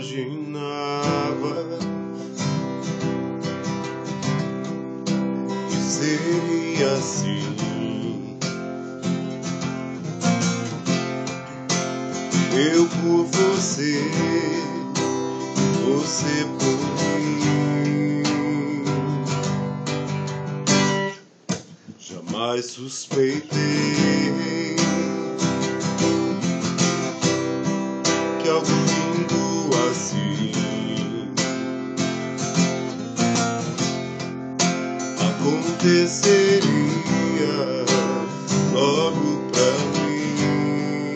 imaginava que seria assim. Eu por você, você por mim. Jamais suspeitei que algo lindo assim aconteceria logo pra mim.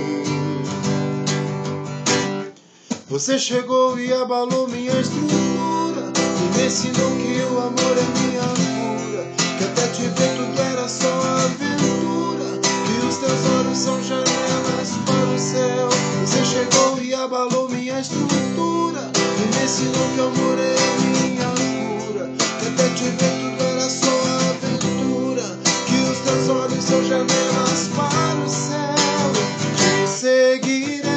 Você chegou e abalou minha estrutura e me ensinou que o amor é minha cura, que até te ver tudo era só aventura, que os teus olhos são janelas para o céu. Você chegou e abalou minha estrutura e me ensinou que o amor é minha cura, que até te ver tudo era só aventura, que os teus olhos são janelas para o céu. Te seguirei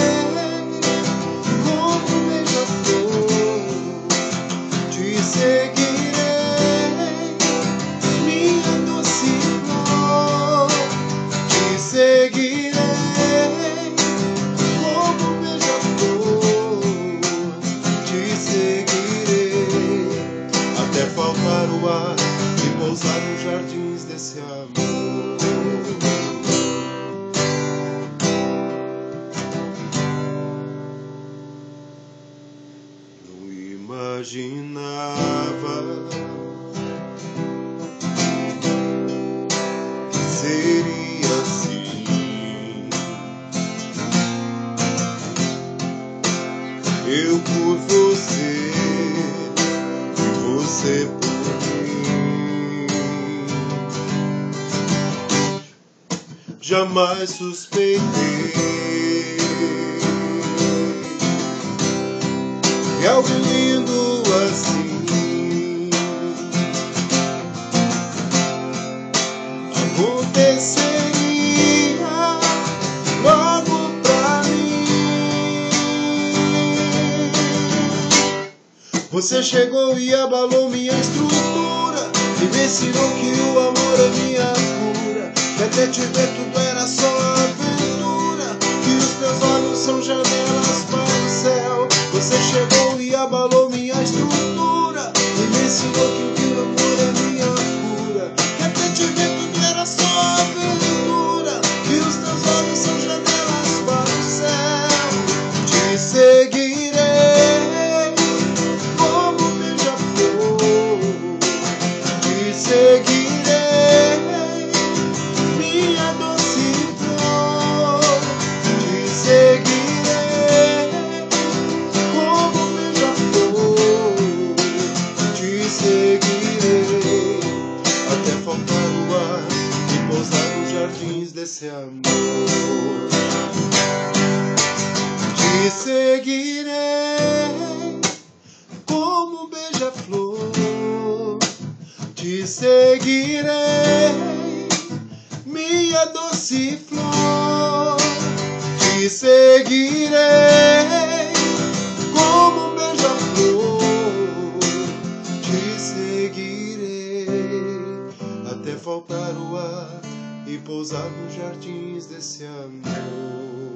como um beija-flor, te seguirei, minha doce flor, te seguirei como um beija-flor, te seguirei até faltar o ar e pousar nos jardins desse amor. Não imaginava que seria assim. Eu por você e você por mim. Jamais suspeitei que algo lindo assim aconteceria logo pra mim. Você chegou e abalou minha estrutura e me ensinou que o amor é minha cura, que até te ver tudo era só aventura, que os teus olhos são janelas para o céu. Você chegou e abalou minha estrutura e me ensinou que o amor é minha cura, que até te ver tudo era só aventura, que os teus olhos são janelas para o céu. Te seguirei como um beija-flor, te seguirei, minha doce flor, te seguirei como um beija-flor, te seguirei até faltar o ar e pousar nos jardins desse amor. Te seguirei como um beija-flor, te seguirei, minha doce flor, te seguirei como um beija-flor, te seguirei até faltar o ar e pousar nos jardins desse amor.